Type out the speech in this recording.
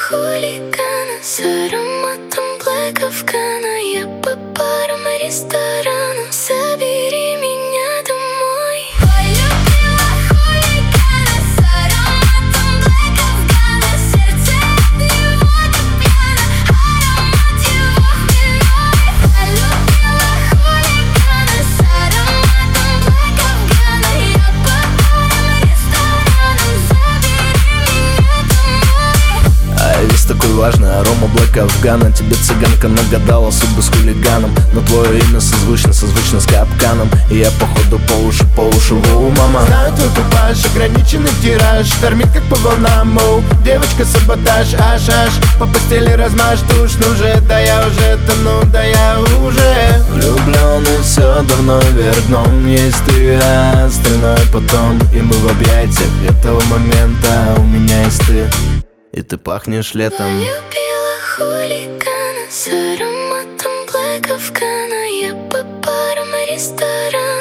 хулигана с ароматом Black Afghana. Я по барам и ресторанам, собери меня домой. Полюбила хулигана с ароматом Black Afghana. Сердце от него до пьяно, аромат его хмельной. Полюбила хулигана с ароматом Black Afghana. Я по барам и ресторанам, собери меня домой. А весь такой важный, арома Black Afghana. Тебе цыганка нагадала судьбу с хулиганом, но твое имя созвучно с капканом. И я походу по уши воу, мама. Знаю, твой купаж, ограниченный тираж, штормит как по волнам, оу. Девочка, саботаж, аж по постели размажь тушь. Ну же, да я уже тону, да я уже Влюбленный все давно вверх дном. Есть ты, а остальное потом. И мы в объятиях этого момента. У меня есть ты, и ты пахнешь летом. Полюбила хулигана с ароматом Black Afghana. Я по барам и ресторанам,